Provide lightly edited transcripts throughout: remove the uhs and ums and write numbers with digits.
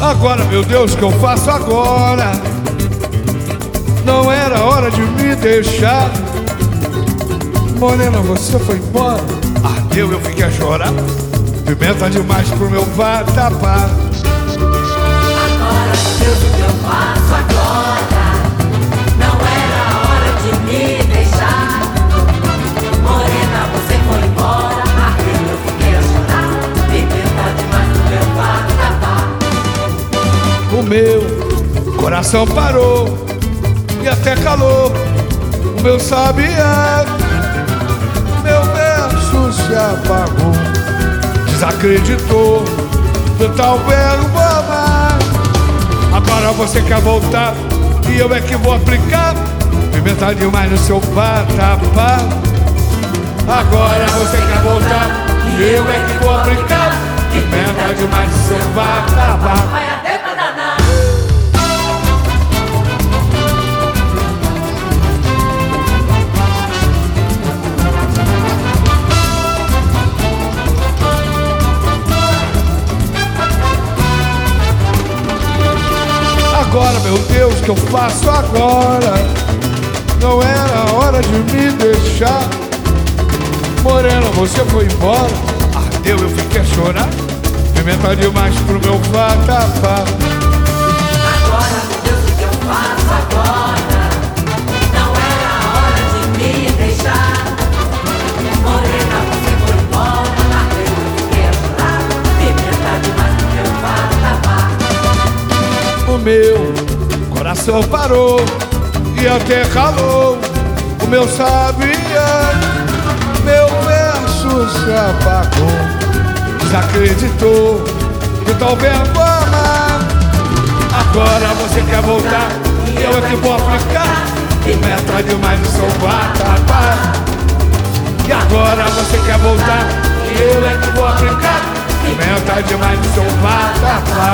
Agora, meu Deus, o que eu faço agora? Não era hora de me deixar. Morena, você foi embora. Ardeu, eu fiquei a chorar. Pimenta demais pro meu vatapá. Agora, meu Deus, o que eu faço agora? Não era hora de me deixar. Morena, você foi embora. Ardeu, eu fiquei a chorar. Pimenta demais pro meu vatapá. O meu coração parou e até calou o meu sabiá. Meu verso se apagou, desacreditou do tal verbo amar. Agora você quer voltar e eu é que vou aplicar pimenta demais no seu vatapá. Agora você quer voltar e eu é que vou aplicar pimenta demais no seu vatapá. Vai até pra danar. Agora, meu Deus, o que eu faço agora? Não era hora de me deixar. Morena, você foi embora. Ardeu, eu fiquei a chorar. Pimenta demais pro meu vatapá. Agora, meu Deus, o que eu faço agora? Não era hora de me deixar. Morena, você foi embora. Ardeu, eu fiquei a chorar. Pimenta demais pro meu vatapá. O meu coração parou e até calou o meu sabiá. Meu verso se apagou, desacreditou do tal verbo amar. Agora você quer voltar e eu é que vou aplicar pimenta demais no seu vatapá. E agora você quer voltar e eu é que vou aplicar pimenta demais no seu vatapá.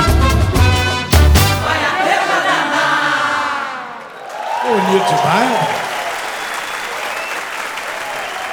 Bonito demais.